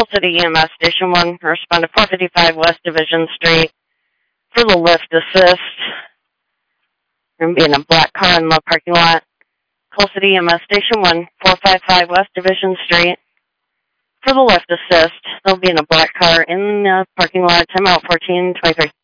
Coal City EMS Station 1, respond to 455 West Division Street for the lift assist. There'll be in a black car in the parking lot. Coal City EMS Station 1, 455 West Division Street for the lift assist. There'll be in a black car in the parking lot. Timeout 14:23.